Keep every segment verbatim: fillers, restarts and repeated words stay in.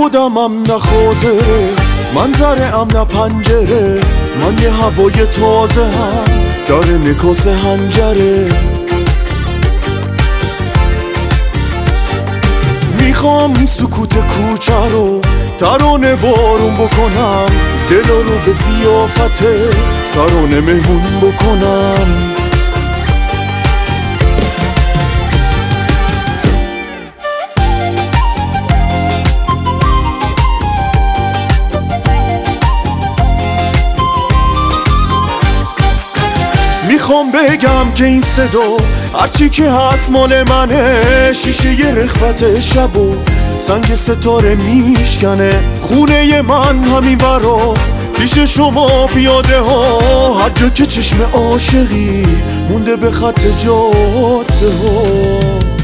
خودمم نه خاطره، منظرم نه پنجره، من یه هوای تازه هم داره نکاس هنجره. میخوام سکوت کوچه رو ترانه بارون بکنم، دلا رو به ضیافت ترانه مهمون بکنم. میخوام بگم که این صدا هرچی که هست مال منه، شیشه ی رخوت شب و سنگ ستاره میشکنه. خونه من همین براست پیش شما پیاده ها، هر جا که چشم عاشقی مونده به خط جاده ها.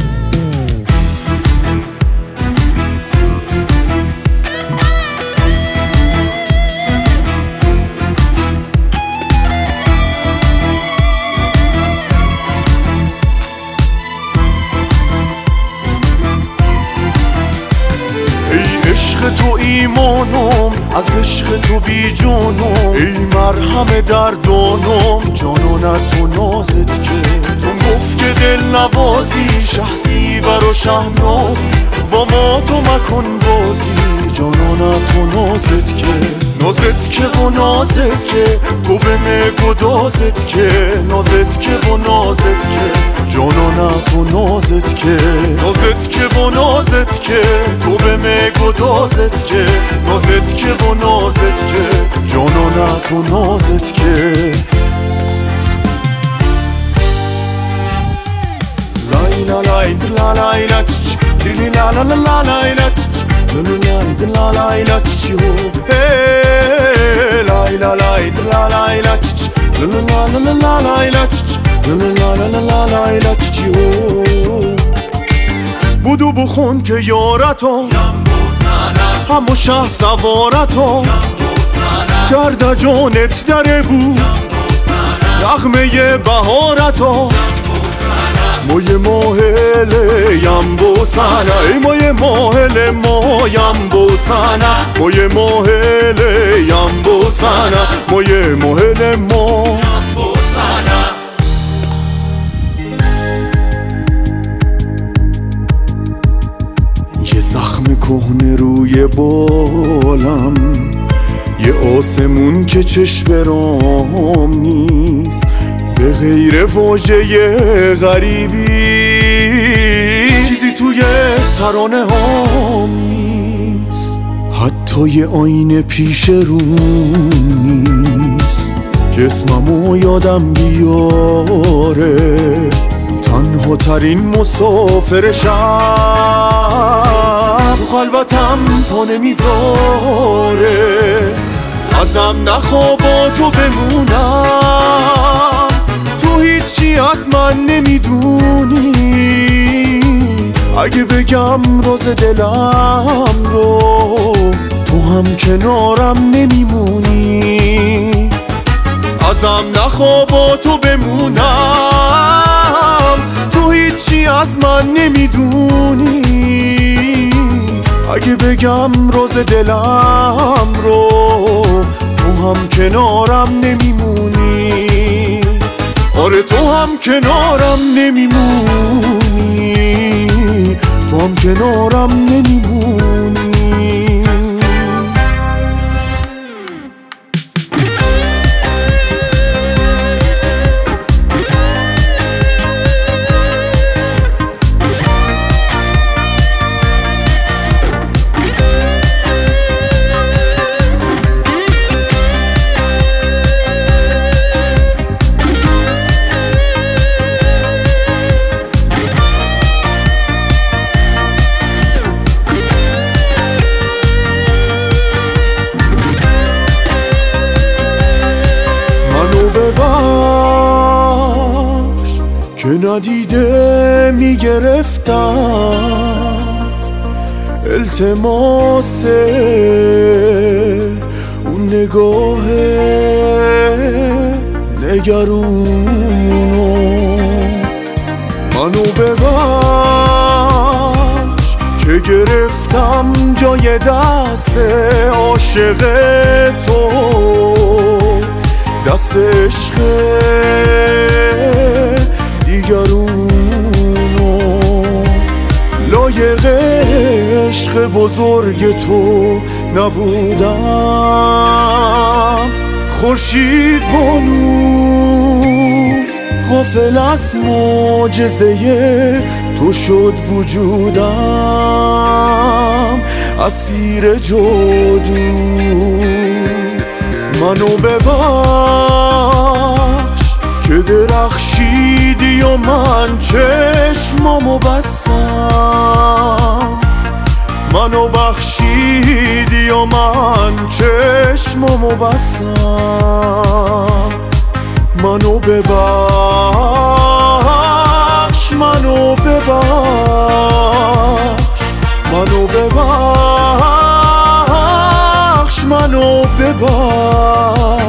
عشق تو ایمانم، از عشق تو بی جانم، ای مرهم دردانم، جانانت تو نازت که تو گفت که دل نوازی، شهزی و شهنازی و ما تو مکن بازی، جانانت تو نازت که نازت که و نازت که تو به مگدازت که نازت که و نازت که جانانت تو نازت که نازت که و نازت که تو به مگدازت که نازت که و نازت که جانانت تو نازت که. لا لا لا لا لا چ لی لا لا لا لا لا لا چ لا لا لا لا چ لا لا لا لا لا لا چ لا لا لا لا لا لا چ لا لا لا لا لا لا چ بودو بخون که یارتو همو شه سوارتو درد جانت دره بود نغمه بهارتو موی ماهله یم بوسنه، ای موی ماهله ما یم بوسنه، موی ماهله یم بوسنه، موی ماهله ما یم بوسنه. یه زخم کهنه روی بالم، یه آسمون که چشم برام نیست، به غیر واژه غریبی چیزی توی ترانه ها نیست، حتی یه آینه پیش رو نیست که اسممو یادم بیاره. تنها ترین مسافر شب تو خلوتم پا نمیذاره، ازم نخوا با تو بمونم، تو هیچی از من نمیدونی، اگه بگم راز دلم رو تو هم کنارم نمیمونی. ازم نخوا با تو بمونم، تو هیچی از من نمیدونی، اگه بگم راز دلم رو تو هم کنارم نمیمونی. آره تو هم کنارم نمیمونی، تو هم کنارم نمیمونی. که ندیده میگرفتم التماس اون نگاه نگرونو، منو ببخش که گرفت رفتم جای دست عاشق تو، دست عشق دیگرونو. لایق عشق بزرگ تو نبودم، خورشید بانو غافل از معجزه تو شد وجودم، اسیر جادو. منو ببخش که درخشیدی و من چشمامو بستم، منو بخشیدی و من چشمامو بستم. منو ببخش، منو ببخش، منو ببخش، منو ببخش.